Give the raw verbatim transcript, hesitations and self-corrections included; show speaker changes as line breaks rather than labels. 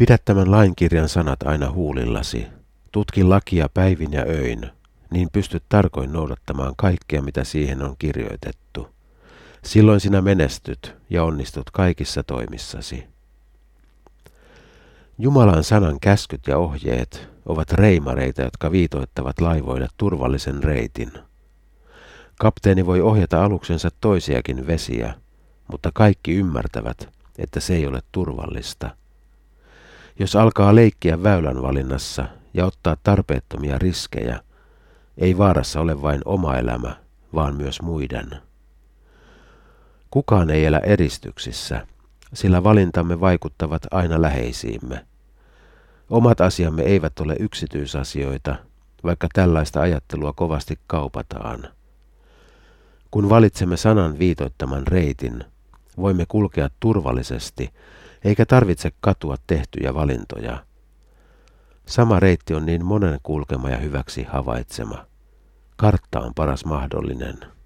Pidä tämän lainkirjan sanat aina huulillasi. Tutki lakia päivin ja öin, niin pystyt tarkoin noudattamaan kaikkea, mitä siihen on kirjoitettu. Silloin sinä menestyt ja onnistut kaikissa toimissasi. Jumalan sanan käskyt ja ohjeet ovat reimareita, jotka viitoittavat laivoille turvallisen reitin. Kapteeni voi ohjata aluksensa toisiakin vesiä, mutta kaikki ymmärtävät, että se ei ole turvallista. Jos alkaa leikkiä väylän valinnassa ja ottaa tarpeettomia riskejä, ei vaarassa ole vain oma elämä, vaan myös muiden. Kukaan ei elä eristyksissä, sillä valintamme vaikuttavat aina läheisiimme. Omat asiamme eivät ole yksityisasioita, vaikka tällaista ajattelua kovasti kaupataan. Kun valitsemme sanan viitoittaman reitin, voimme kulkea turvallisesti, eikä tarvitse katua tehtyjä valintoja. Sama reitti on niin monen kulkema ja hyväksi havaitsema. Kartta on paras mahdollinen.